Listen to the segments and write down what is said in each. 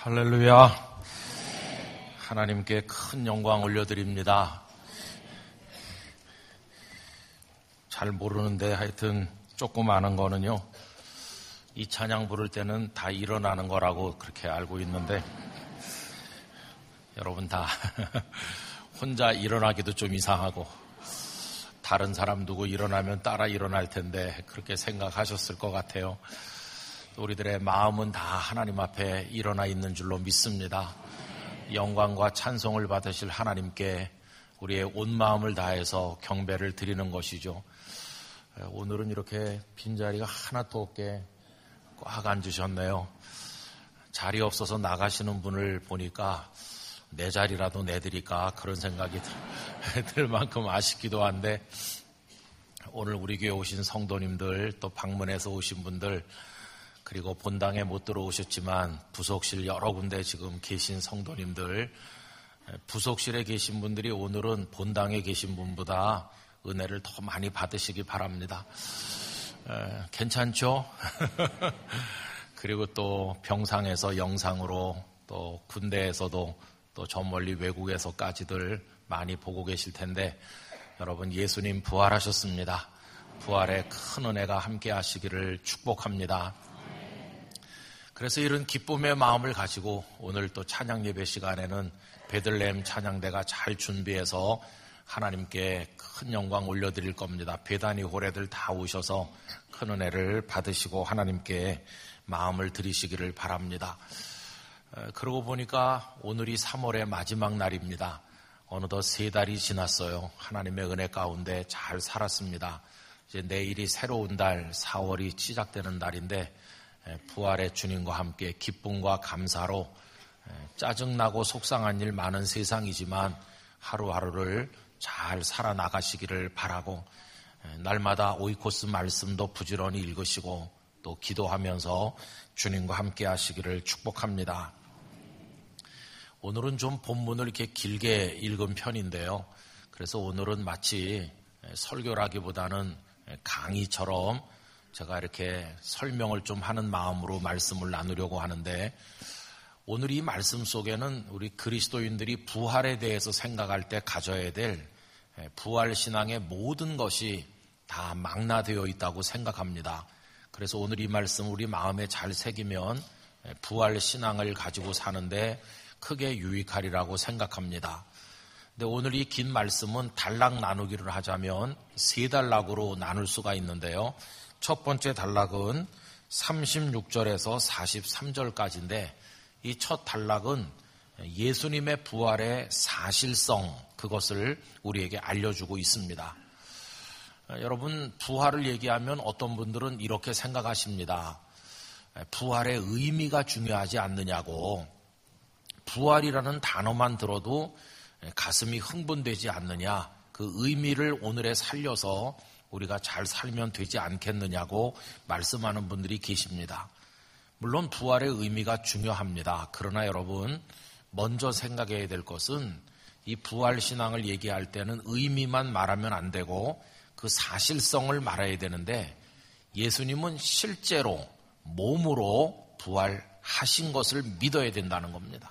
할렐루야. 하나님께 큰 영광 올려드립니다. 잘 모르는데 하여튼 조금 아는 거는요, 이 찬양 부를 때는 다 일어나는 거라고 그렇게 알고 있는데, 여러분 다 혼자 일어나기도 좀 이상하고 다른 사람 누구 일어나면 따라 일어날 텐데 그렇게 생각하셨을 것 같아요. 우리들의 마음은 다 하나님 앞에 일어나 있는 줄로 믿습니다. 영광과 찬송을 받으실 하나님께 우리의 온 마음을 다해서 경배를 드리는 것이죠. 오늘은 이렇게 빈자리가 하나도 없게 꽉 앉으셨네요. 자리 없어서 나가시는 분을 보니까 내 자리라도 내드릴까 그런 생각이 들 만큼 아쉽기도 한데, 오늘 우리 교회 오신 성도님들, 또 방문해서 오신 분들, 그리고 본당에 못 들어오셨지만 부속실 여러 군데 지금 계신 성도님들, 부속실에 계신 분들이 오늘은 본당에 계신 분보다 은혜를 더 많이 받으시기 바랍니다. 괜찮죠? 그리고 또 병상에서 영상으로, 또 군대에서도, 또 저 멀리 외국에서까지들 많이 보고 계실 텐데, 여러분 예수님 부활하셨습니다. 부활의 큰 은혜가 함께 하시기를 축복합니다. 그래서 이런 기쁨의 마음을 가지고 오늘 또 찬양 예배 시간에는 베들레헴 찬양대가 잘 준비해서 하나님께 큰 영광 올려드릴 겁니다. 배단위 호래들 다 오셔서 큰 은혜를 받으시고 하나님께 마음을 드리시기를 바랍니다. 그러고 보니까 오늘이 3월의 마지막 날입니다. 어느덧 3달이 지났어요. 하나님의 은혜 가운데 잘 살았습니다. 이제 내일이 새로운 달 4월이 시작되는 날인데, 부활의 주님과 함께 기쁨과 감사로 짜증나고 속상한 일 많은 세상이지만 하루하루를 잘 살아나가시기를 바라고, 날마다 오이코스 말씀도 부지런히 읽으시고 또 기도하면서 주님과 함께 하시기를 축복합니다. 오늘은 좀 본문을 이렇게 길게 읽은 편인데요. 그래서 오늘은 마치 설교라기보다는 강의처럼 제가 이렇게 설명을 좀 하는 마음으로 말씀을 나누려고 하는데, 오늘 이 말씀 속에는 우리 그리스도인들이 부활에 대해서 생각할 때 가져야 될 부활신앙의 모든 것이 다 망라되어 있다고 생각합니다. 그래서 오늘 이 말씀 우리 마음에 잘 새기면 부활신앙을 가지고 사는데 크게 유익하리라고 생각합니다. 근데 오늘 이 긴 말씀은 단락 나누기를 하자면 3단락으로 나눌 수가 있는데요. 첫 번째 단락은 36절에서 43절까지인데, 이 첫 단락은 예수님의 부활의 사실성, 그것을 우리에게 알려주고 있습니다. 여러분, 부활을 얘기하면 어떤 분들은 이렇게 생각하십니다. 부활의 의미가 중요하지 않느냐고, 부활이라는 단어만 들어도 가슴이 흥분되지 않느냐, 그 의미를 오늘에 살려서 우리가 잘 살면 되지 않겠느냐고 말씀하는 분들이 계십니다. 물론 부활의 의미가 중요합니다. 그러나 여러분, 먼저 생각해야 될 것은 이 부활신앙을 얘기할 때는 의미만 말하면 안 되고 그 사실성을 말해야 되는데, 예수님은 실제로 몸으로 부활하신 것을 믿어야 된다는 겁니다.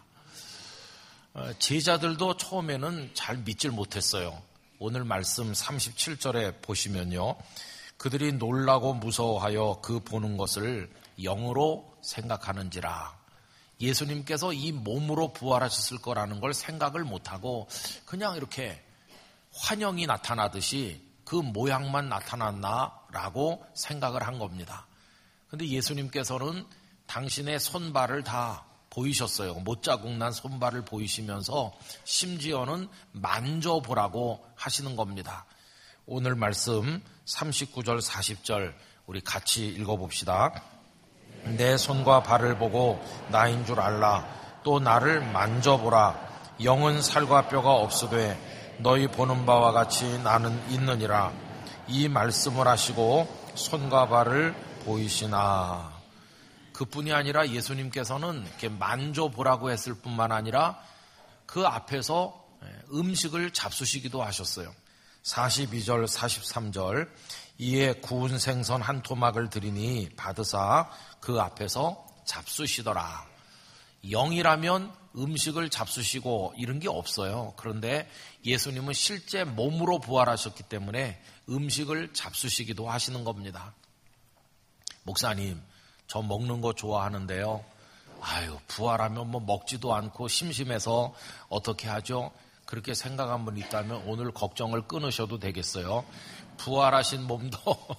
제자들도 처음에는 잘 믿질 못했어요. 오늘 말씀 37절에 보시면요, 그들이 놀라고 무서워하여 그 보는 것을 영으로 생각하는지라. 예수님께서 이 몸으로 부활하셨을 거라는 걸 생각을 못하고 그냥 이렇게 환영이 나타나듯이 그 모양만 나타났나라고 생각을 한 겁니다. 그런데 예수님께서는 당신의 손발을 다 보이셨어요. 못자국 난 손발을 보이시면서 심지어는 만져보라고 하시는 겁니다. 오늘 말씀 39절 40절 우리 같이 읽어봅시다. 내 손과 발을 보고 나인 줄 알라. 또 나를 만져보라. 영은 살과 뼈가 없으되 너희 보는 바와 같이 나는 있느니라. 이 말씀을 하시고 손과 발을 보이시나. 그뿐이 아니라 예수님께서는 이렇게 만져보라고 했을 뿐만 아니라 그 앞에서 음식을 잡수시기도 하셨어요. 42절 43절 이에 구운 생선 한 토막을 드리니 받으사 그 앞에서 잡수시더라. 영이라면 음식을 잡수시고 이런 게 없어요. 그런데 예수님은 실제 몸으로 부활하셨기 때문에 음식을 잡수시기도 하시는 겁니다. 목사님, 저 먹는 거 좋아하는데요. 아유, 부활하면 뭐 먹지도 않고 심심해서 어떻게 하죠? 그렇게 생각한 분 있다면 오늘 걱정을 끊으셔도 되겠어요. 부활하신 몸도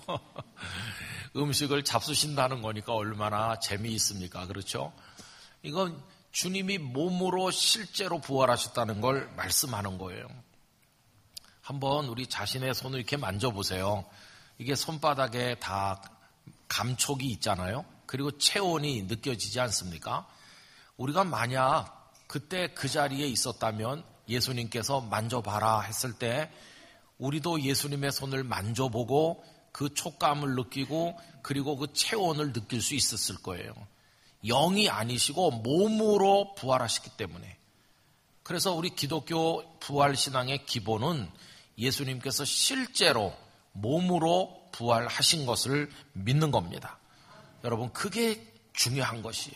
음식을 잡수신다는 거니까 얼마나 재미있습니까? 그렇죠? 이건 주님이 몸으로 실제로 부활하셨다는 걸 말씀하는 거예요. 한번 우리 자신의 손을 이렇게 만져보세요. 이게 손바닥에 다 감촉이 있잖아요. 그리고 체온이 느껴지지 않습니까? 우리가 만약 그때 그 자리에 있었다면 예수님께서 만져봐라 했을 때 우리도 예수님의 손을 만져보고 그 촉감을 느끼고 그리고 그 체온을 느낄 수 있었을 거예요. 영이 아니시고 몸으로 부활하셨기 때문에. 그래서 우리 기독교 부활신앙의 기본은 예수님께서 실제로 몸으로 부활하신 것을 믿는 겁니다. 여러분, 그게 중요한 것이.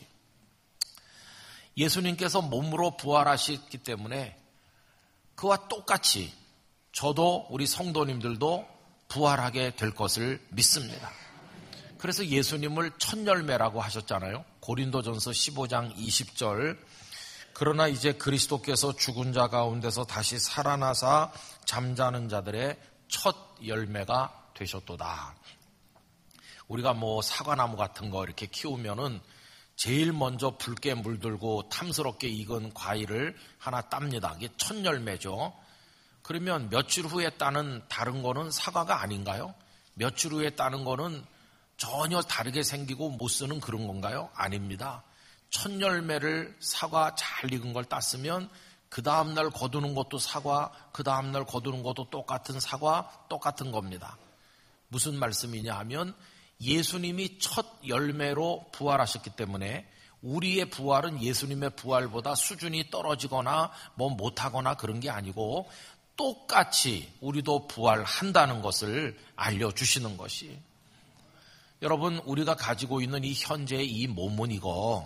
예수님께서 몸으로 부활하셨기 때문에 그와 똑같이 저도 우리 성도님들도 부활하게 될 것을 믿습니다. 그래서 예수님을 첫 열매라고 하셨잖아요. 고린도전서 15장 20절. 그러나 이제 그리스도께서 죽은 자 가운데서 다시 살아나사 잠자는 자들의 첫 열매가 되셨도다. 우리가 뭐 사과나무 같은 거 이렇게 키우면은 제일 먼저 붉게 물들고 탐스럽게 익은 과일을 하나 땁니다. 이게 첫 열매죠. 그러면 며칠 후에 따는 다른 거는 사과가 아닌가요? 며칠 후에 따는 거는 전혀 다르게 생기고 못 쓰는 그런 건가요? 아닙니다. 첫 열매를 사과 잘 익은 걸 땄으면 그 다음날 거두는 것도 사과, 그 다음날 거두는 것도 똑같은 사과, 똑같은 겁니다. 무슨 말씀이냐 하면 예수님이 첫 열매로 부활하셨기 때문에 우리의 부활은 예수님의 부활보다 수준이 떨어지거나 뭐 못하거나 그런 게 아니고 똑같이 우리도 부활한다는 것을 알려주시는 것이. 여러분, 우리가 가지고 있는 이 현재의 이 몸은 이거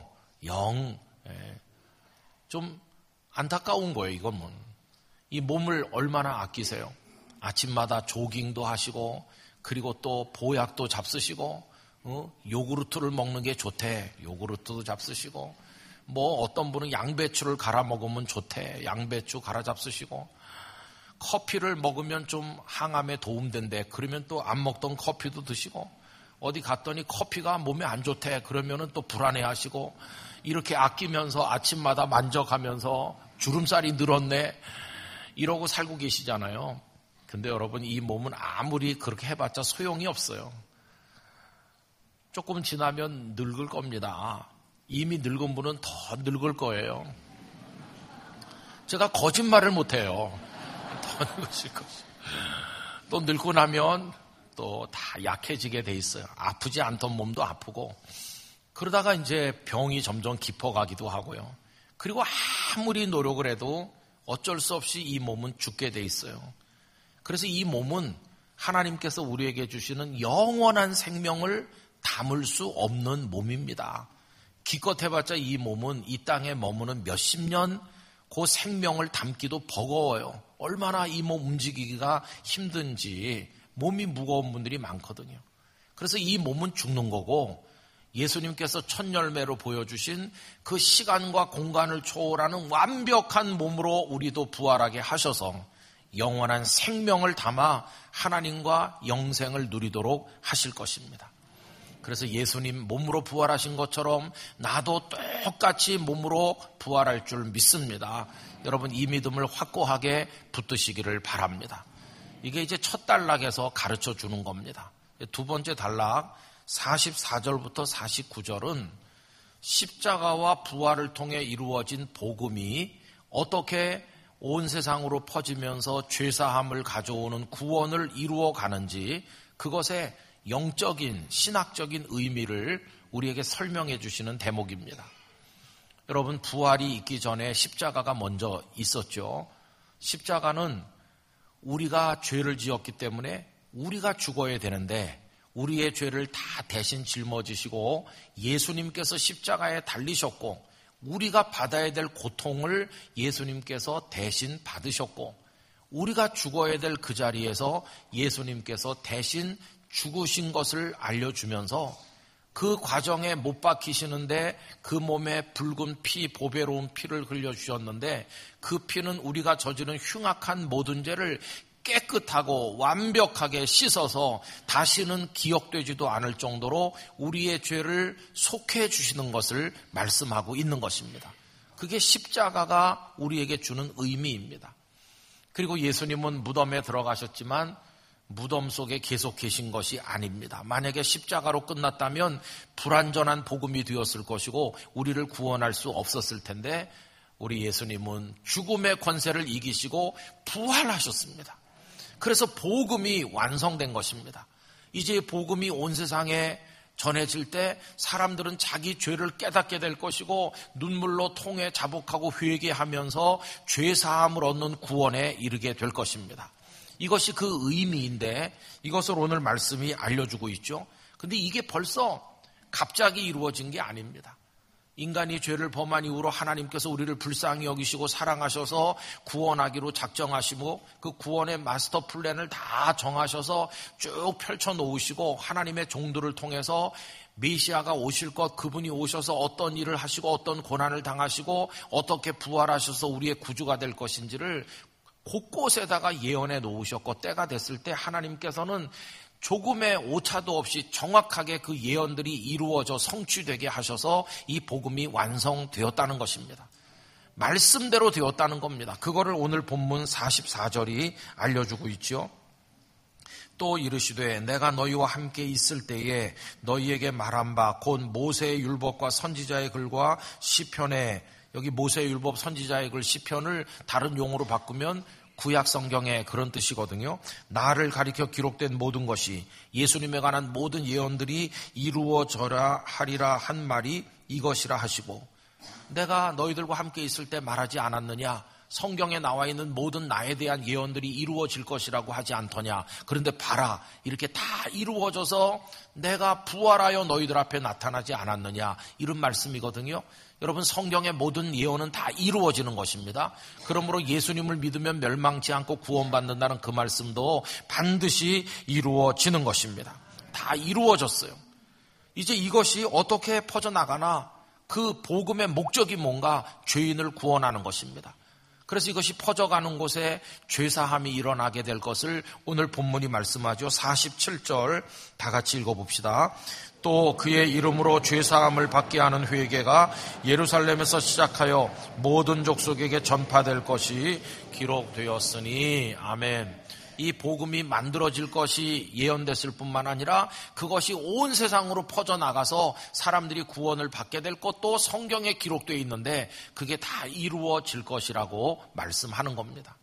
좀 안타까운 거예요. 이건 뭐. 이 몸을 얼마나 아끼세요? 아침마다 조깅도 하시고 그리고 또 보약도 잡수시고 요구르트를 먹는 게 좋대. 요구르트도 잡수시고 뭐 어떤 분은 양배추를 갈아 먹으면 좋대. 양배추 갈아 잡수시고 커피를 먹으면 좀 항암에 도움된대. 그러면 또 안 먹던 커피도 드시고 어디 갔더니 커피가 몸에 안 좋대. 그러면은 또 불안해하시고 이렇게 아끼면서 아침마다 만져가면서 주름살이 늘었네. 이러고 살고 계시잖아요. 근데 여러분, 이 몸은 아무리 그렇게 해봤자 소용이 없어요. 조금 지나면 늙을 겁니다. 이미 늙은 분은 더 늙을 거예요. 제가 거짓말을 못해요. 더 늙으실 것이에요. 또 늙고 나면 또 다 약해지게 돼 있어요. 아프지 않던 몸도 아프고 그러다가 이제 병이 점점 깊어가기도 하고요. 그리고 아무리 노력을 해도 어쩔 수 없이 이 몸은 죽게 돼 있어요. 그래서 이 몸은 하나님께서 우리에게 주시는 영원한 생명을 담을 수 없는 몸입니다. 기껏 해봤자 이 몸은 이 땅에 머무는 몇십 년 그 생명을 담기도 버거워요. 얼마나 이 몸 움직이기가 힘든지 몸이 무거운 분들이 많거든요. 그래서 이 몸은 죽는 거고 예수님께서 첫 열매로 보여주신 그 시간과 공간을 초월하는 완벽한 몸으로 우리도 부활하게 하셔서 영원한 생명을 담아 하나님과 영생을 누리도록 하실 것입니다. 그래서 예수님 몸으로 부활하신 것처럼 나도 똑같이 몸으로 부활할 줄 믿습니다. 여러분, 이 믿음을 확고하게 붙드시기를 바랍니다. 이게 이제 첫 단락에서 가르쳐 주는 겁니다. 두 번째 단락 44절부터 49절은 십자가와 부활을 통해 이루어진 복음이 어떻게 온 세상으로 퍼지면서 죄사함을 가져오는 구원을 이루어 가는지 그것의 영적인 신학적인 의미를 우리에게 설명해 주시는 대목입니다. 여러분, 부활이 있기 전에 십자가가 먼저 있었죠. 십자가는 우리가 죄를 지었기 때문에 우리가 죽어야 되는데 우리의 죄를 다 대신 짊어지시고 예수님께서 십자가에 달리셨고 우리가 받아야 될 고통을 예수님께서 대신 받으셨고 우리가 죽어야 될 그 자리에서 예수님께서 대신 죽으신 것을 알려주면서 그 과정에 못 박히시는데 그 몸에 붉은 피, 보배로운 피를 흘려주셨는데 그 피는 우리가 저지른 흉악한 모든 죄를 깨끗하고 완벽하게 씻어서 다시는 기억되지도 않을 정도로 우리의 죄를 속해 주시는 것을 말씀하고 있는 것입니다. 그게 십자가가 우리에게 주는 의미입니다. 그리고 예수님은 무덤에 들어가셨지만 무덤 속에 계속 계신 것이 아닙니다. 만약에 십자가로 끝났다면 불완전한 복음이 되었을 것이고 우리를 구원할 수 없었을 텐데 우리 예수님은 죽음의 권세를 이기시고 부활하셨습니다. 그래서 복음이 완성된 것입니다. 이제 복음이 온 세상에 전해질 때 사람들은 자기 죄를 깨닫게 될 것이고 눈물로 통해 자복하고 회개하면서 죄사함을 얻는 구원에 이르게 될 것입니다. 이것이 그 의미인데 이것을 오늘 말씀이 알려주고 있죠. 근데 이게 벌써 갑자기 이루어진 게 아닙니다. 인간이 죄를 범한 이후로 하나님께서 우리를 불쌍히 여기시고 사랑하셔서 구원하기로 작정하시고 그 구원의 마스터 플랜을 다 정하셔서 쭉 펼쳐놓으시고 하나님의 종들을 통해서 메시아가 오실 것, 그분이 오셔서 어떤 일을 하시고 어떤 고난을 당하시고 어떻게 부활하셔서 우리의 구주가 될 것인지를 곳곳에다가 예언해 놓으셨고 때가 됐을 때 하나님께서는 조금의 오차도 없이 정확하게 그 예언들이 이루어져 성취되게 하셔서 이 복음이 완성되었다는 것입니다. 말씀대로 되었다는 겁니다. 그거를 오늘 본문 44절이 알려주고 있죠. 또 이르시되 내가 너희와 함께 있을 때에 너희에게 말한 바 곧 모세의 율법과 선지자의 글과 시편에, 여기 모세의 율법 선지자의 글 시편을 다른 용어로 바꾸면 구약 성경에 그런 뜻이거든요. 나를 가리켜 기록된 모든 것이, 예수님에 관한 모든 예언들이 이루어져라 하리라 한 말이 이것이라 하시고, 내가 너희들과 함께 있을 때 말하지 않았느냐? 성경에 나와 있는 모든 나에 대한 예언들이 이루어질 것이라고 하지 않더냐? 그런데 봐라, 이렇게 다 이루어져서 내가 부활하여 너희들 앞에 나타나지 않았느냐? 이런 말씀이거든요. 여러분, 성경의 모든 예언은 다 이루어지는 것입니다. 그러므로 예수님을 믿으면 멸망치 않고 구원받는다는 그 말씀도 반드시 이루어지는 것입니다. 다 이루어졌어요. 이제 이것이 어떻게 퍼져나가나? 그 복음의 목적이 뭔가? 죄인을 구원하는 것입니다. 그래서 이것이 퍼져가는 곳에 죄사함이 일어나게 될 것을 오늘 본문이 말씀하죠. 47절 다 같이 읽어봅시다. 또 그의 이름으로 죄사함을 받게 하는 회개가 예루살렘에서 시작하여 모든 족속에게 전파될 것이 기록되었으니. 아멘. 이 복음이 만들어질 것이 예언됐을 뿐만 아니라 그것이 온 세상으로 퍼져나가서 사람들이 구원을 받게 될 것도 성경에 기록되어 있는데 그게 다 이루어질 것이라고 말씀하는 겁니다.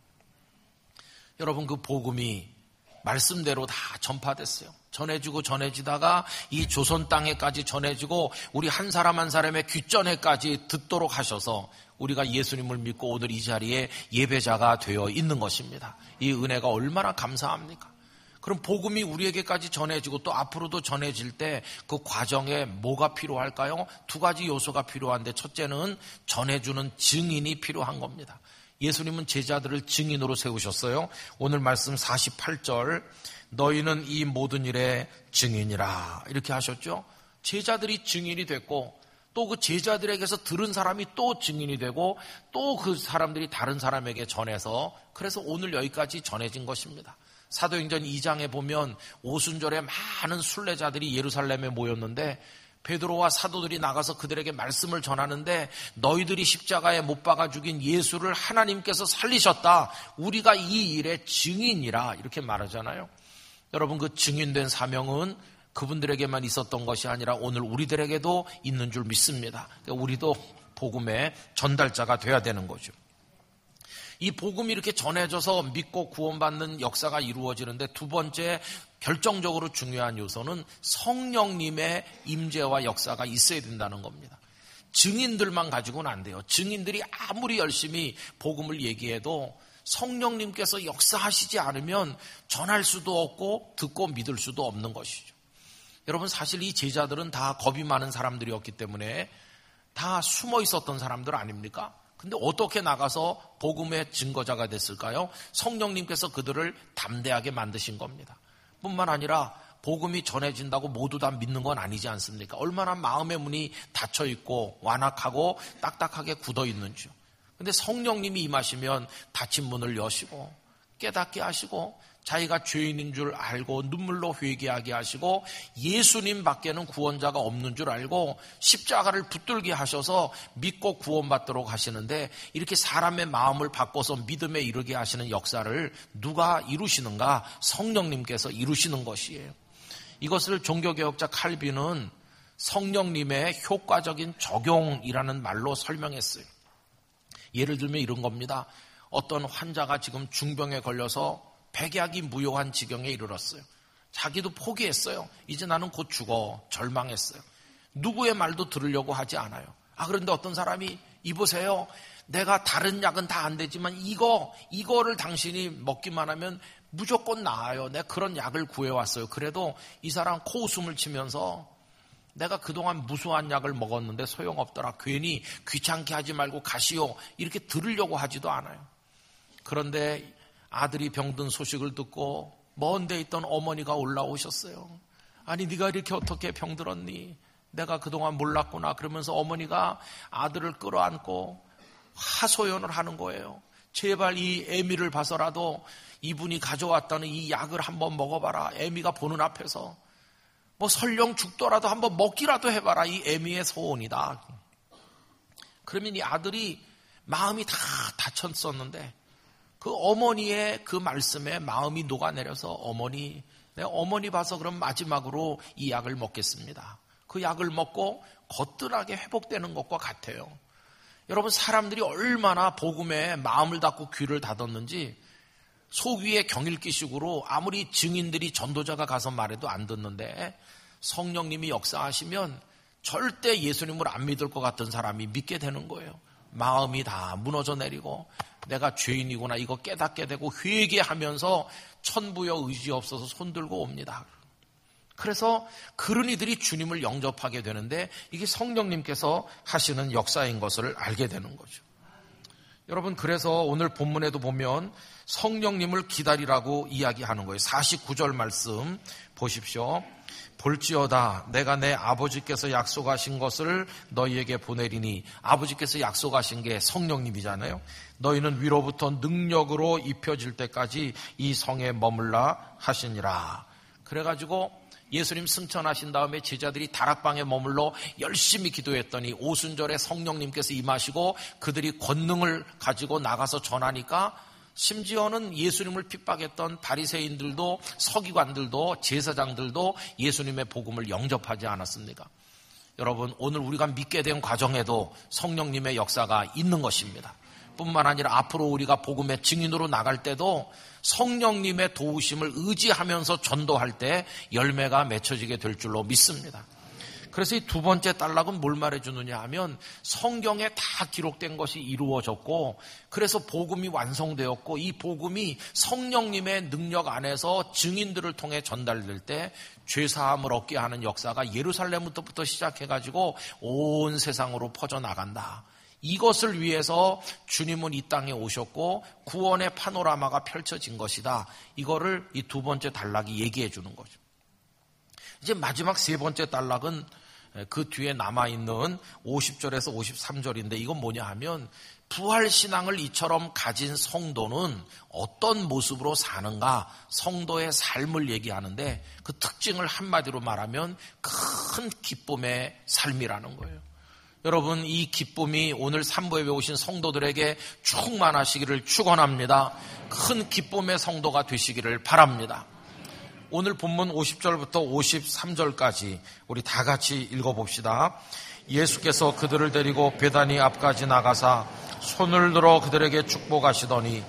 여러분, 그 복음이 말씀대로 다 전파됐어요. 전해지고 전해지다가 이 조선 땅에까지 전해지고 우리 한 사람 한 사람의 귓전에까지 듣도록 하셔서 우리가 예수님을 믿고 오늘 이 자리에 예배자가 되어 있는 것입니다. 이 은혜가 얼마나 감사합니까? 그럼 복음이 우리에게까지 전해지고 또 앞으로도 전해질 때 그 과정에 뭐가 필요할까요? 두 가지 요소가 필요한데 첫째는 전해주는 증인이 필요한 겁니다. 예수님은 제자들을 증인으로 세우셨어요. 오늘 말씀 48절 너희는 이 모든 일의 증인이라 이렇게 하셨죠. 제자들이 증인이 됐고 또 그 제자들에게서 들은 사람이 또 증인이 되고 또 그 사람들이 다른 사람에게 전해서 그래서 오늘 여기까지 전해진 것입니다. 사도행전 2장에 보면 오순절에 많은 순례자들이 예루살렘에 모였는데 베드로와 사도들이 나가서 그들에게 말씀을 전하는데 너희들이 십자가에 못 박아 죽인 예수를 하나님께서 살리셨다. 우리가 이 일의 증인이라 이렇게 말하잖아요. 여러분, 그 증인된 사명은 그분들에게만 있었던 것이 아니라 오늘 우리들에게도 있는 줄 믿습니다. 우리도 복음의 전달자가 돼야 되는 거죠. 이 복음이 이렇게 전해져서 믿고 구원받는 역사가 이루어지는데 두 번째 결정적으로 중요한 요소는 성령님의 임재와 역사가 있어야 된다는 겁니다. 증인들만 가지고는 안 돼요. 증인들이 아무리 열심히 복음을 얘기해도 성령님께서 역사하시지 않으면 전할 수도 없고 듣고 믿을 수도 없는 것이죠. 여러분, 사실 이 제자들은 다 겁이 많은 사람들이었기 때문에 다 숨어 있었던 사람들 아닙니까? 근데 어떻게 나가서 복음의 증거자가 됐을까요? 성령님께서 그들을 담대하게 만드신 겁니다. 뿐만 아니라 복음이 전해진다고 모두 다 믿는 건 아니지 않습니까? 얼마나 마음의 문이 닫혀 있고 완악하고 딱딱하게 굳어 있는지요. 근데 성령님이 임하시면 닫힌 문을 여시고 깨닫게 하시고 자기가 죄인인 줄 알고 눈물로 회개하게 하시고 예수님 밖에는 구원자가 없는 줄 알고 십자가를 붙들게 하셔서 믿고 구원받도록 하시는데, 이렇게 사람의 마음을 바꿔서 믿음에 이르게 하시는 역사를 누가 이루시는가? 성령님께서 이루시는 것이에요. 이것을 종교개혁자 칼빈은 성령님의 효과적인 적용이라는 말로 설명했어요. 예를 들면 이런 겁니다. 어떤 환자가 지금 중병에 걸려서 백약이 무효한 지경에 이르렀어요. 자기도 포기했어요. 이제 나는 곧 죽어. 절망했어요. 누구의 말도 들으려고 하지 않아요. 그런데 어떤 사람이 이보세요. 내가 다른 약은 다 안 되지만 이거를 당신이 먹기만 하면 무조건 나아요. 내가 그런 약을 구해왔어요. 그래도 이 사람 코웃음을 치면서 내가 그동안 무수한 약을 먹었는데 소용없더라. 괜히 귀찮게 하지 말고 가시오. 이렇게 들으려고 하지도 않아요. 그런데 아들이 병든 소식을 듣고 먼 데 있던 어머니가 올라오셨어요. 아니 네가 이렇게 어떻게 병들었니? 내가 그동안 몰랐구나. 그러면서 어머니가 아들을 끌어안고 하소연을 하는 거예요. 제발 이 애미를 봐서라도 이분이 가져왔다는 이 약을 한번 먹어봐라. 애미가 보는 앞에서 설령 죽더라도 한번 먹기라도 해봐라. 이 애미의 소원이다. 그러면 이 아들이 마음이 다 다쳤었는데 그 어머니의 그 말씀에 마음이 녹아내려서 내가 어머니 봐서 그럼 마지막으로 이 약을 먹겠습니다. 그 약을 먹고 거뜬하게 회복되는 것과 같아요. 여러분, 사람들이 얼마나 복음에 마음을 닫고 귀를 닫았는지 속 위에 경일기식으로 아무리 증인들이 전도자가 가서 말해도 안 듣는데 성령님이 역사하시면 절대 예수님을 안 믿을 것 같던 사람이 믿게 되는 거예요. 마음이 다 무너져 내리고 내가 죄인이구나 이거 깨닫게 되고 회개하면서 천부여 의지 없어서 손들고 옵니다. 그래서 그런 이들이 주님을 영접하게 되는데 이게 성령님께서 하시는 역사인 것을 알게 되는 거죠. 여러분, 그래서 오늘 본문에도 보면 성령님을 기다리라고 이야기하는 거예요. 49절 말씀 보십시오. 볼지어다 내가 내 아버지께서 약속하신 것을 너희에게 보내리니, 아버지께서 약속하신 게 성령님이잖아요. 너희는 위로부터 능력으로 입혀질 때까지 이 성에 머물라 하시니라. 그래가지고 예수님 승천하신 다음에 제자들이 다락방에 머물러 열심히 기도했더니 오순절에 성령님께서 임하시고 그들이 권능을 가지고 나가서 전하니까 심지어는 예수님을 핍박했던 바리새인들도 서기관들도 제사장들도 예수님의 복음을 영접하지 않았습니까? 여러분, 오늘 우리가 믿게 된 과정에도 성령님의 역사가 있는 것입니다. 뿐만 아니라 앞으로 우리가 복음의 증인으로 나갈 때도 성령님의 도우심을 의지하면서 전도할 때 열매가 맺혀지게 될 줄로 믿습니다. 그래서 이 두 번째 단락은 뭘 말해주느냐 하면 성경에 다 기록된 것이 이루어졌고 그래서 복음이 완성되었고 이 복음이 성령님의 능력 안에서 증인들을 통해 전달될 때 죄사함을 얻게 하는 역사가 예루살렘부터 시작해가지고 온 세상으로 퍼져나간다. 이것을 위해서 주님은 이 땅에 오셨고 구원의 파노라마가 펼쳐진 것이다. 이거를 이 두 번째 단락이 얘기해 주는 거죠. 이제 마지막 세 번째 단락은 그 뒤에 남아있는 50절에서 53절인데 이건 뭐냐 하면 부활신앙을 이처럼 가진 성도는 어떤 모습으로 사는가, 성도의 삶을 얘기하는데 그 특징을 한마디로 말하면 큰 기쁨의 삶이라는 거예요. 여러분, 이 기쁨이 오늘 3부에 오신 성도들에게 충만하시기를 축원합니다. 큰 기쁨의 성도가 되시기를 바랍니다. 오늘 본문 50절부터 53절까지 우리 다 같이 읽어봅시다. 예수께서 그들을 데리고 베다니 앞까지 나가사 손을 들어 그들에게 축복하시더니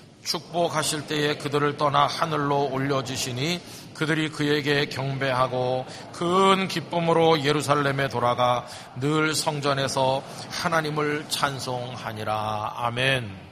축복하실 때에 그들을 떠나 하늘로 올려주시니 그들이 그에게 경배하고 큰 기쁨으로 예루살렘에 돌아가 늘 성전에서 하나님을 찬송하니라. 아멘.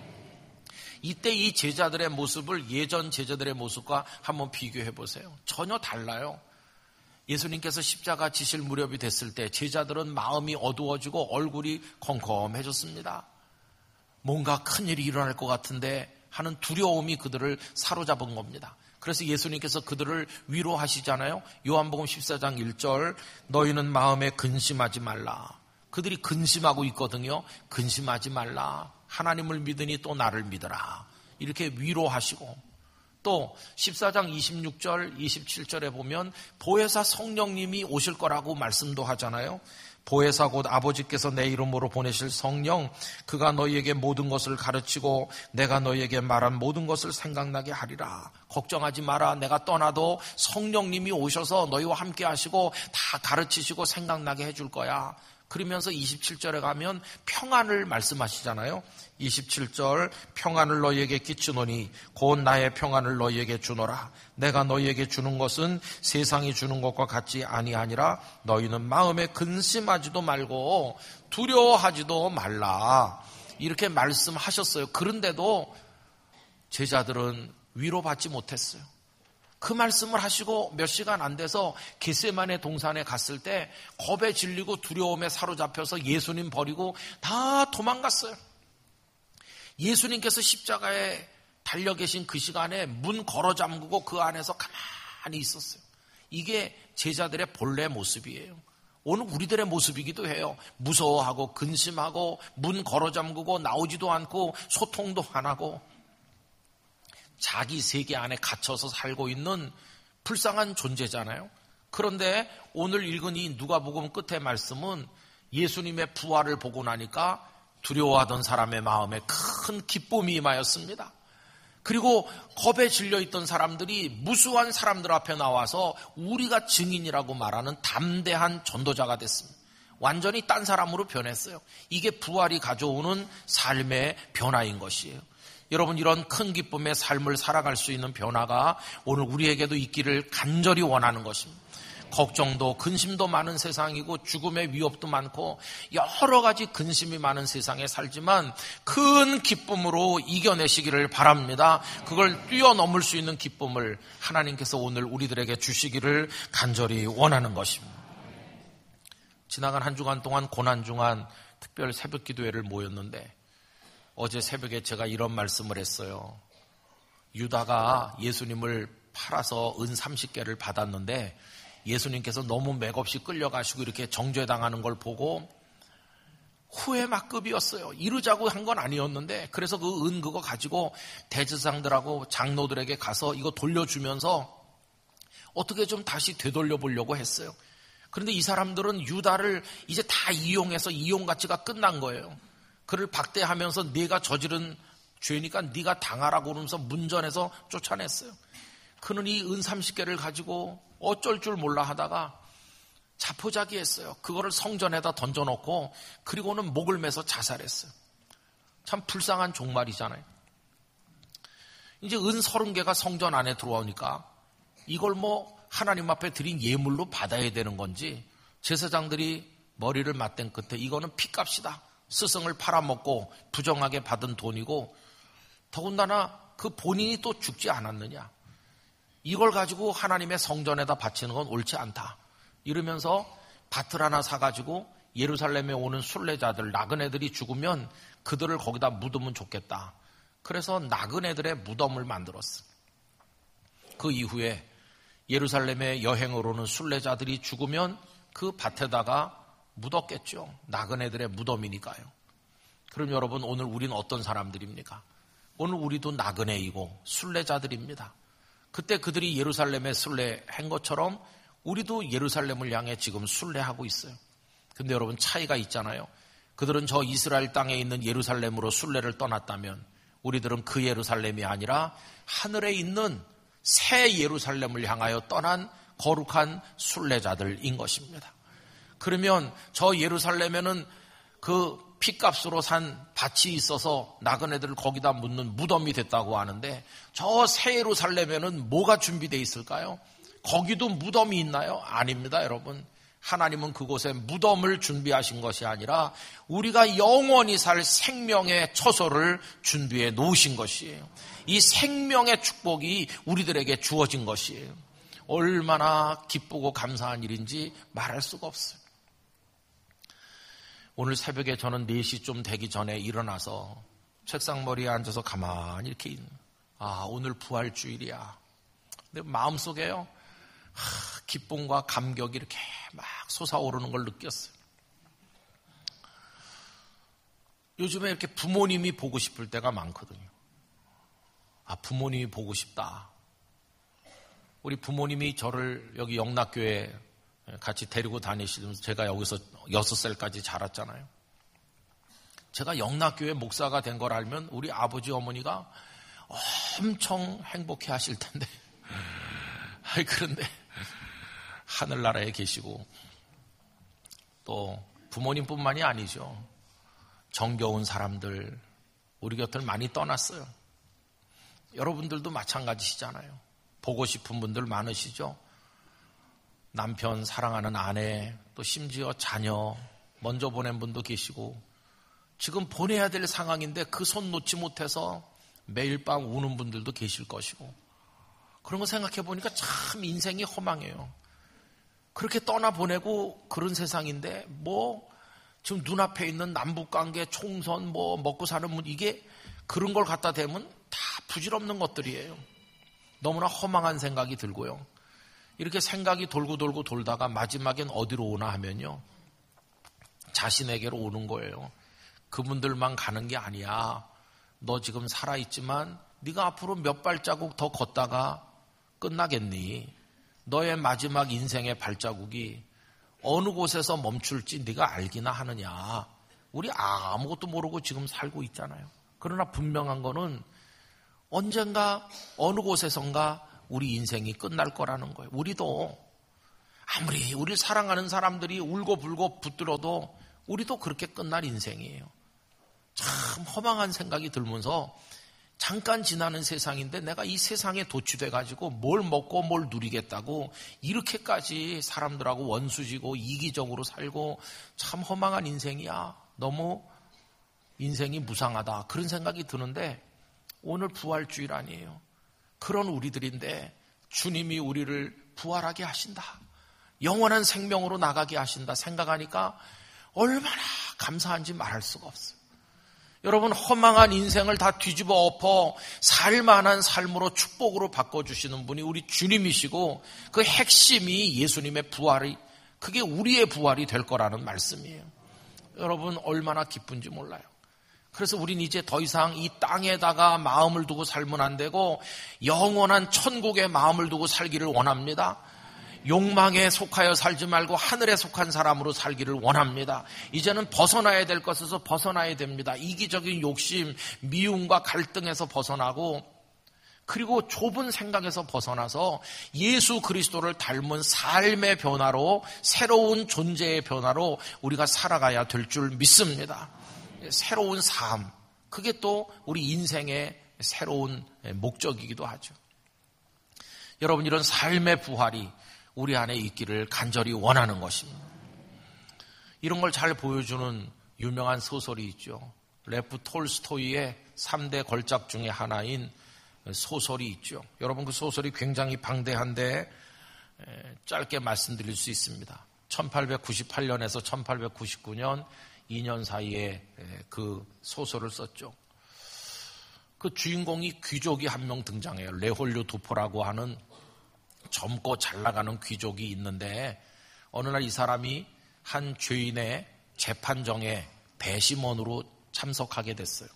이때 이 제자들의 모습을 예전 제자들의 모습과 한번 비교해 보세요. 전혀 달라요. 예수님께서 십자가 지실 무렵이 됐을 때 제자들은 마음이 어두워지고 얼굴이 컴컴해졌습니다. 뭔가 큰일이 일어날 것 같은데 하는 두려움이 그들을 사로잡은 겁니다. 그래서 예수님께서 그들을 위로하시잖아요. 요한복음 14장 1절, 너희는 마음에 근심하지 말라. 그들이 근심하고 있거든요. 근심하지 말라. 하나님을 믿으니 또 나를 믿어라. 이렇게 위로하시고, 또 14장 26절 27절에 보면 보혜사 성령님이 오실 거라고 말씀도 하잖아요. 보혜사 곧 아버지께서 내 이름으로 보내실 성령, 그가 너희에게 모든 것을 가르치고 내가 너희에게 말한 모든 것을 생각나게 하리라. 걱정하지 마라. 내가 떠나도 성령님이 오셔서 너희와 함께 하시고 다 가르치시고 생각나게 해줄 거야. 그러면서 27절에 가면 평안을 말씀하시잖아요. 27절, 평안을 너희에게 끼치노니 곧 나의 평안을 너희에게 주노라. 내가 너희에게 주는 것은 세상이 주는 것과 같지 아니하니라. 너희는 마음에 근심하지도 말고 두려워하지도 말라. 이렇게 말씀하셨어요. 그런데도 제자들은 위로받지 못했어요. 그 말씀을 하시고 몇 시간 안 돼서 겟세마네 동산에 갔을 때 겁에 질리고 두려움에 사로잡혀서 예수님 버리고 다 도망갔어요. 예수님께서 십자가에 달려 계신 그 시간에 문 걸어 잠그고 그 안에서 가만히 있었어요. 이게 제자들의 본래 모습이에요. 오늘 우리들의 모습이기도 해요. 무서워하고 근심하고 문 걸어 잠그고 나오지도 않고 소통도 안 하고 자기 세계 안에 갇혀서 살고 있는 불쌍한 존재잖아요. 그런데 오늘 읽은 이 누가복음 끝의 말씀은 예수님의 부활을 보고 나니까 두려워하던 사람의 마음에 큰 기쁨이 임하였습니다. 그리고 겁에 질려있던 사람들이 무수한 사람들 앞에 나와서 우리가 증인이라고 말하는 담대한 전도자가 됐습니다. 완전히 딴 사람으로 변했어요. 이게 부활이 가져오는 삶의 변화인 것이에요. 여러분, 이런 큰 기쁨의 삶을 살아갈 수 있는 변화가 오늘 우리에게도 있기를 간절히 원하는 것입니다. 걱정도 근심도 많은 세상이고 죽음의 위협도 많고 여러 가지 근심이 많은 세상에 살지만 큰 기쁨으로 이겨내시기를 바랍니다. 그걸 뛰어넘을 수 있는 기쁨을 하나님께서 오늘 우리들에게 주시기를 간절히 원하는 것입니다. 지나간 한 주간 동안 고난중한 특별 새벽 기도회를 모였는데 어제 새벽에 제가 이런 말씀을 했어요. 유다가 예수님을 팔아서 은 30개를 받았는데 예수님께서 너무 맥없이 끌려가시고 이렇게 정죄당하는 걸 보고 후회 막급이었어요. 이루자고 한 건 아니었는데 그래서 그 은 그거 가지고 대제사장들하고 장로들에게 가서 이거 돌려주면서 어떻게 좀 다시 되돌려 보려고 했어요. 그런데 이 사람들은 유다를 이제 다 이용해서 이용 가치가 끝난 거예요. 그를 박대하면서 네가 저지른 죄니까 네가 당하라고 그러면서 문전에서 쫓아냈어요. 그는 이 은 30개를 가지고 어쩔 줄 몰라 하다가 자포자기했어요. 그거를 성전에다 던져놓고 그리고는 목을 매서 자살했어요. 참 불쌍한 종말이잖아요. 이제 은 30개가 성전 안에 들어오니까 이걸 뭐 하나님 앞에 드린 예물로 받아야 되는 건지 제사장들이 머리를 맞댄 끝에 이거는 핏값이다. 스승을 팔아먹고 부정하게 받은 돈이고 더군다나 그 본인이 또 죽지 않았느냐. 이걸 가지고 하나님의 성전에다 바치는 건 옳지 않다. 이러면서 밭을 하나 사가지고 예루살렘에 오는 순례자들, 나그네들이 죽으면 그들을 거기다 묻으면 좋겠다. 그래서 나그네들의 무덤을 만들었어. 그 이후에 예루살렘에 여행을 오는 순례자들이 죽으면 그 밭에다가 묻었겠죠. 나그네들의 무덤이니까요. 그럼 여러분, 오늘 우리는 어떤 사람들입니까? 오늘 우리도 나그네이고 순례자들입니다. 그때 그들이 예루살렘에 순례한 것처럼 우리도 예루살렘을 향해 지금 순례하고 있어요. 근데 여러분, 차이가 있잖아요. 그들은 저 이스라엘 땅에 있는 예루살렘으로 순례를 떠났다면 우리들은 그 예루살렘이 아니라 하늘에 있는 새 예루살렘을 향하여 떠난 거룩한 순례자들인 것입니다. 그러면 저 예루살렘에는 그 핏값으로 산 밭이 있어서 나그네들을 거기다 묻는 무덤이 됐다고 하는데 저 새 예루살렘에는 뭐가 준비되어 있을까요? 거기도 무덤이 있나요? 아닙니다, 여러분. 하나님은 그곳에 무덤을 준비하신 것이 아니라 우리가 영원히 살 생명의 처소를 준비해 놓으신 것이에요. 이 생명의 축복이 우리들에게 주어진 것이에요. 얼마나 기쁘고 감사한 일인지 말할 수가 없어요. 오늘 새벽에 저는 4시 좀 되기 전에 일어나서 책상머리에 앉아서 가만히 이렇게 오늘 부활주일이야. 근데 마음속에요, 기쁨과 감격이 이렇게 막 솟아오르는 걸 느꼈어요. 요즘에 이렇게 부모님이 보고 싶을 때가 많거든요. 부모님이 보고 싶다. 우리 부모님이 저를 여기 영락교회 같이 데리고 다니시면서 제가 여기서 6살까지 자랐잖아요. 제가 영락교회 목사가 된 걸 알면 우리 아버지 어머니가 엄청 행복해 하실 텐데. 그런데 하늘나라에 계시고 또 부모님뿐만이 아니죠. 정겨운 사람들 우리 곁을 많이 떠났어요. 여러분들도 마찬가지시잖아요. 보고 싶은 분들 많으시죠. 남편, 사랑하는 아내, 또 심지어 자녀 먼저 보낸 분도 계시고 지금 보내야 될 상황인데 그 손 놓지 못해서 매일 밤 우는 분들도 계실 것이고 그런 거 생각해 보니까 참 인생이 허망해요. 그렇게 떠나보내고 그런 세상인데 지금 눈앞에 있는 남북관계, 총선, 먹고 사는 문 이게 그런 걸 갖다 대면 다 부질없는 것들이에요. 너무나 허망한 생각이 들고요. 이렇게 생각이 돌고 돌다가 마지막엔 어디로 오나 하면요. 자신에게로 오는 거예요. 그분들만 가는 게 아니야. 너 지금 살아있지만 네가 앞으로 몇 발자국 더 걷다가 끝나겠니? 너의 마지막 인생의 발자국이 어느 곳에서 멈출지 네가 알기나 하느냐. 우리 아무것도 모르고 지금 살고 있잖아요. 그러나 분명한 거는 언젠가 어느 곳에선가 우리 인생이 끝날 거라는 거예요. 우리도 아무리 우리를 사랑하는 사람들이 울고불고 붙들어도 우리도 그렇게 끝날 인생이에요. 참 허망한 생각이 들면서 잠깐 지나는 세상인데 내가 이 세상에 도취돼가지고 뭘 먹고 뭘 누리겠다고 이렇게까지 사람들하고 원수지고 이기적으로 살고 참 허망한 인생이야. 너무 인생이 무상하다. 그런 생각이 드는데 오늘 부활주일 아니에요. 그런 우리들인데 주님이 우리를 부활하게 하신다. 영원한 생명으로 나가게 하신다. 생각하니까 얼마나 감사한지 말할 수가 없어요. 여러분 허망한 인생을 다 뒤집어 엎어 살만한 삶으로 축복으로 바꿔주시는 분이 우리 주님이시고 그 핵심이 예수님의 부활이 그게 우리의 부활이 될 거라는 말씀이에요. 여러분 얼마나 기쁜지 몰라요. 그래서 우린 이제 더 이상 이 땅에다가 마음을 두고 살면 안 되고 영원한 천국에 마음을 두고 살기를 원합니다. 욕망에 속하여 살지 말고 하늘에 속한 사람으로 살기를 원합니다. 이제는 벗어나야 될 것에서 벗어나야 됩니다. 이기적인 욕심, 미움과 갈등에서 벗어나고 그리고 좁은 생각에서 벗어나서 예수 그리스도를 닮은 삶의 변화로 새로운 존재의 변화로 우리가 살아가야 될 줄 믿습니다. 새로운 삶, 그게 또 우리 인생의 새로운 목적이기도 하죠. 여러분 이런 삶의 부활이 우리 안에 있기를 간절히 원하는 것입니다. 이런 걸 잘 보여주는 유명한 소설이 있죠. 레프 톨스토이의 3대 걸작 중에 하나인 소설이 있죠. 여러분 그 소설이 굉장히 방대한데 짧게 말씀드릴 수 있습니다. 1898년에서 1899년 2년 사이에 그 소설을 썼죠. 그 주인공이 귀족이 한 명 등장해요. 레홀류 도포라고 하는 젊고 잘 나가는 귀족이 있는데 어느 날 이 사람이 한 죄인의 재판정에 배심원으로 참석하게 됐어요.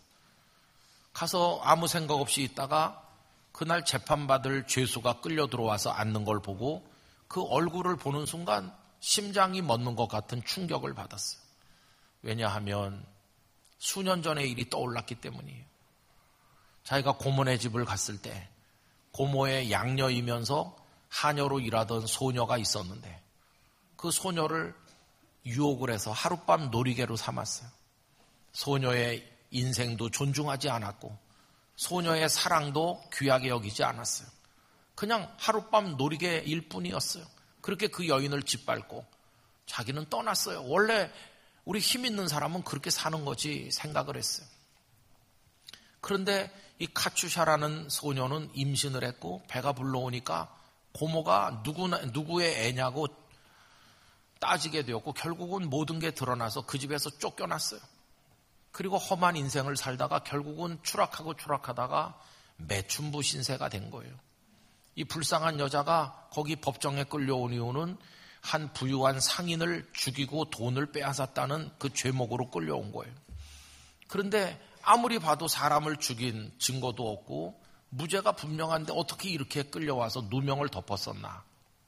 가서 아무 생각 없이 있다가 그날 재판받을 죄수가 끌려 들어와서 앉는 걸 보고 그 얼굴을 보는 순간 심장이 멎는 것 같은 충격을 받았어요. 왜냐하면 수년 전의 일이 떠올랐기 때문이에요. 자기가 고모네 집을 갔을 때 고모의 양녀이면서 하녀로 일하던 소녀가 있었는데 그 소녀를 유혹을 해서 하룻밤 놀이개로 삼았어요. 소녀의 인생도 존중하지 않았고 소녀의 사랑도 귀하게 여기지 않았어요. 그냥 하룻밤 놀이개일 뿐이었어요. 그렇게 그 여인을 짓밟고 자기는 떠났어요. 원래 우리 힘 있는 사람은 그렇게 사는 거지 생각을 했어요. 그런데 이 카츄샤라는 소녀는 임신을 했고 배가 불러오니까 고모가 누구의 애냐고 따지게 되었고 결국은 모든 게 드러나서 그 집에서 쫓겨났어요. 그리고 험한 인생을 살다가 결국은 추락하다가 매춘부 신세가 된 거예요. 이 불쌍한 여자가 거기 법정에 끌려온 이유는 한 부유한 상인을 죽이고 돈을 빼앗았다는 그 죄목으로 끌려온 거예요. 그런데 아무리 봐도 사람을 죽인 증거도 없고 무죄가 분명한데 어떻게 이렇게 끌려와서 누명을 덮었었나.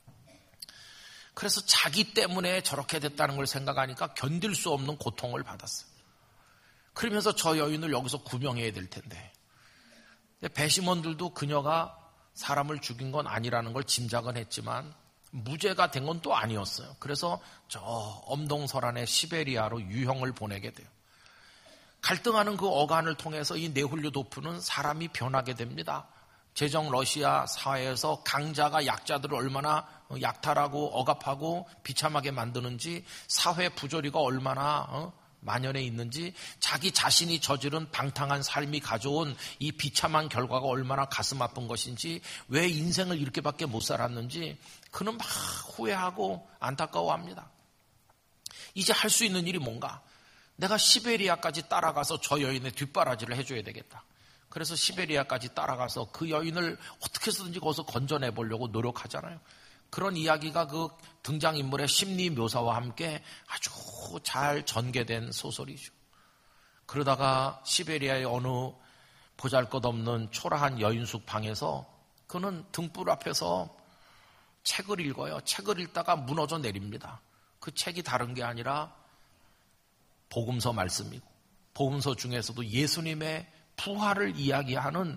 그래서 자기 때문에 저렇게 됐다는 걸 생각하니까 견딜 수 없는 고통을 받았어요. 그러면서 저 여인을 여기서 구명해야 될 텐데. 배심원들도 그녀가 사람을 죽인 건 아니라는 걸 짐작은 했지만 무죄가 된 건 또 아니었어요. 그래서 저 엄동설안의 시베리아로 유형을 보내게 돼요. 갈등하는 그 어간을 통해서 이 네훌류도프는 사람이 변하게 됩니다. 제정 러시아 사회에서 강자가 약자들을 얼마나 약탈하고 억압하고 비참하게 만드는지, 사회 부조리가 얼마나 만연해 있는지, 자기 자신이 저지른 방탕한 삶이 가져온 이 비참한 결과가 얼마나 가슴 아픈 것인지, 왜 인생을 이렇게밖에 못 살았는지 그는 막 후회하고 안타까워합니다. 이제 할 수 있는 일이 뭔가? 내가 시베리아까지 따라가서 저 여인의 뒷바라지를 해줘야 되겠다. 그래서 시베리아까지 따라가서 그 여인을 어떻게 해서든지 거기서 건져내보려고 노력하잖아요. 그런 이야기가 그 등장인물의 심리 묘사와 함께 아주 잘 전개된 소설이죠. 그러다가 시베리아의 어느 보잘것없는 초라한 여인숙 방에서 그는 등불 앞에서 책을 읽어요. 책을 읽다가 무너져 내립니다. 그 책이 다른 게 아니라 복음서 말씀이고, 복음서 중에서도 예수님의 부활을 얘기하는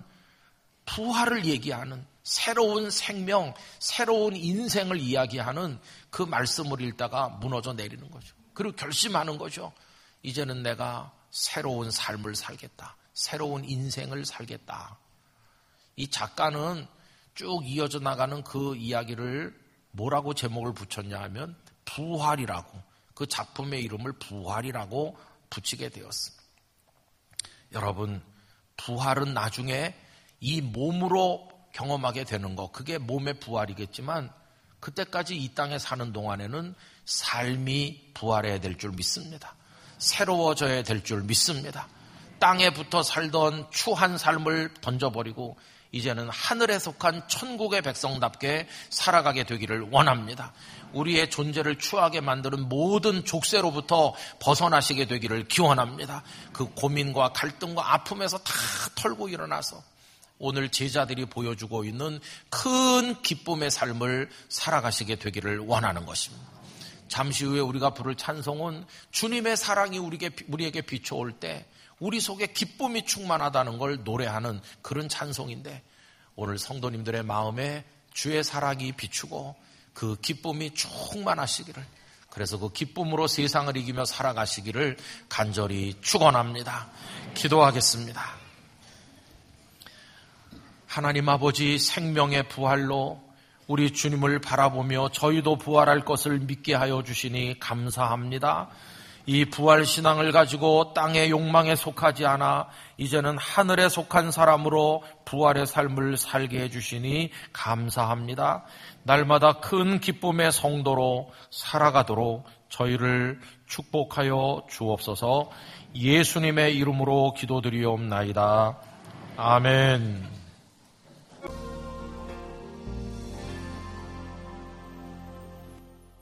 새로운 생명, 새로운 인생을 이야기하는 그 말씀을 읽다가 무너져 내리는 거죠. 그리고 결심하는 거죠. 이제는 내가 새로운 삶을 살겠다. 새로운 인생을 살겠다. 이 작가는 쭉 이어져 나가는 그 이야기를 뭐라고 제목을 붙였냐 하면 부활이라고, 그 작품의 이름을 부활이라고 붙이게 되었습니다. 여러분, 부활은 나중에 이 몸으로 경험하게 되는 거, 그게 몸의 부활이겠지만 그때까지 이 땅에 사는 동안에는 삶이 부활해야 될 줄 믿습니다. 새로워져야 될 줄 믿습니다. 땅에 붙어 살던 추한 삶을 던져버리고 이제는 하늘에 속한 천국의 백성답게 살아가게 되기를 원합니다. 우리의 존재를 추하게 만드는 모든 족쇄로부터 벗어나시게 되기를 기원합니다. 그 고민과 갈등과 아픔에서 다 털고 일어나서 오늘 제자들이 보여주고 있는 큰 기쁨의 삶을 살아가시게 되기를 원하는 것입니다. 잠시 후에 우리가 부를 찬송은 주님의 사랑이 우리에게 비춰올 때 우리 속에 기쁨이 충만하다는 걸 노래하는 그런 찬송인데, 오늘 성도님들의 마음에 주의 사랑이 비추고 그 기쁨이 충만하시기를, 그래서 그 기쁨으로 세상을 이기며 살아가시기를 간절히 축원합니다. 기도하겠습니다. 하나님 아버지, 생명의 부활로 우리 주님을 바라보며 저희도 부활할 것을 믿게 하여 주시니 감사합니다. 이 부활신앙을 가지고 땅의 욕망에 속하지 않아 이제는 하늘에 속한 사람으로 부활의 삶을 살게 해주시니 감사합니다. 날마다 큰 기쁨의 성도로 살아가도록 저희를 축복하여 주옵소서. 예수님의 이름으로 기도드리옵나이다. 아멘.